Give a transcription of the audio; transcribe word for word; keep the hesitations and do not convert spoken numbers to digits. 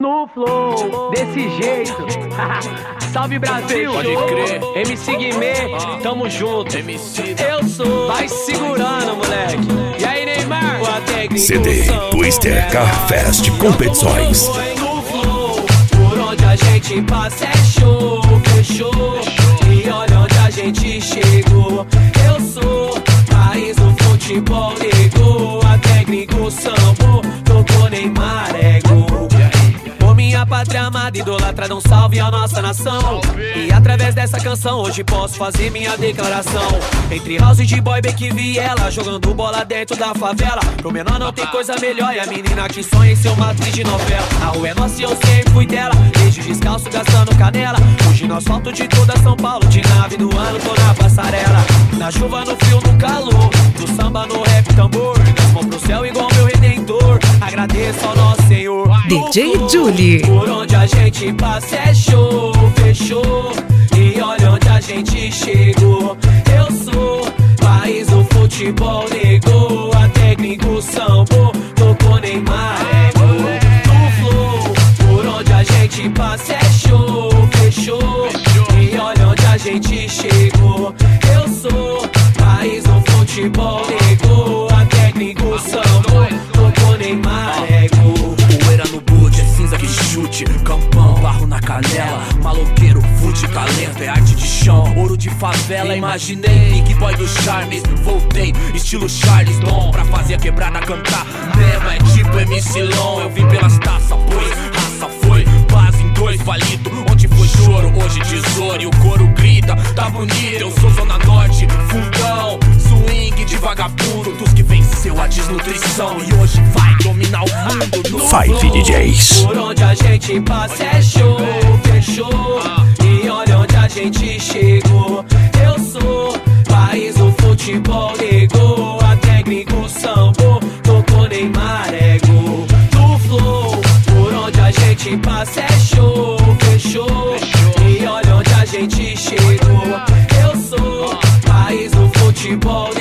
No flow, desse jeito. Salve Brasil, pode crer. M C Guimê, tamo junto. M C Eu sou, vai segurando, moleque. E aí, Neymar? C D Twister Car Fest Competições. No flow, por onde a gente passa é show, fechou. E olha onde a gente chegou. Eu sou, país do futebol negou. A técnico sambo, tocou Neymar, ego. Minha pátria amada, idolatrada, um salve à nossa nação. E através dessa canção hoje posso fazer minha declaração. Entre house de boy, Beck e Viela, jogando bola dentro da favela. Pro menor não tem coisa melhor, e a menina que sonha em ser uma atriz de novela. A rua é nossa e eu sempre fui dela, desde descalço gastando canela. Hoje no asfalto de toda São Paulo, de nave do ano tô na passarela. Na chuva, no frio, no calor, do samba, no rap, tambor. Mão pro céu igual meu redentor, agradeço ao nosso Senhor. D J Julie. Por onde a gente passa é show, fechou. E olha onde a gente chegou. Eu sou, país do futebol negou. A técnico sambo, tocou Neymar, ego. No flow, por onde a gente passa é show, fechou. E olha onde a gente chegou. Eu sou, país do futebol negou. A técnico sambo, tocou Neymar, ego. Poeira no boot, é cinza que chute, campão, barro na canela, maloqueiro, fute, talento, é arte de chão, ouro de favela, imaginei, Big Boy do Charmes, voltei, estilo Charles Dom, pra fazer a quebrada cantar, mesmo é tipo M C Long, eu vim pelas taças, pois, raça foi, base em dois, palito, onde foi choro, hoje tesouro, e o coro grita, tá bonito, eu sou Zona Norte, fundão, swing de vagabundo, dos que venceu a desnutrição, e hoje vai dominar o mundo do Five D Js. Por onde a gente passa é show, fechou. E olha onde a gente chegou. Eu sou, país do futebol negou. A técnico sambo, tocou Neymar, ego. No flow, por onde a gente passa é show, fechou. E olha onde a gente chegou. Eu sou, país do futebol negou.